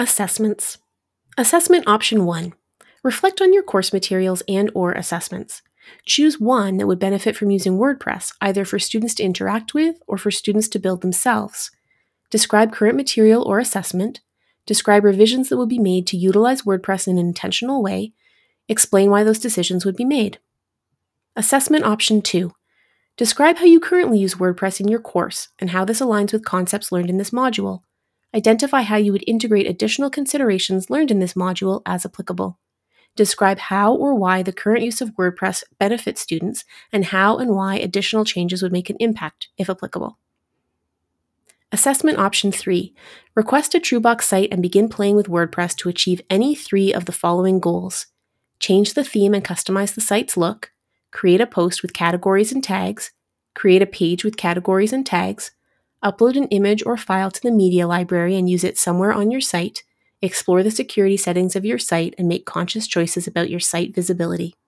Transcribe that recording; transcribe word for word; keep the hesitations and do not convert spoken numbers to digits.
Assessments. Assessment option one. Reflect on your course materials and or assessments. Choose one that would benefit from using WordPress, either for students to interact with or for students to build themselves. Describe current material or assessment. Describe revisions that would be made to utilize WordPress in an intentional way. Explain why those decisions would be made. Assessment option two. Describe how you currently use WordPress in your course and how this aligns with concepts learned in this module. Identify how you would integrate additional considerations learned in this module as applicable. Describe how or why the current use of WordPress benefits students and how and why additional changes would make an impact, if applicable. Assessment option three. Request a TrueBox site and begin playing with WordPress to achieve any three of the following goals. Change the theme and customize the site's look. Create a post with categories and tags. Create a page with categories and tags. Upload an image or file to the media library and use it somewhere on your site. Explore the security settings of your site and make conscious choices about your site visibility.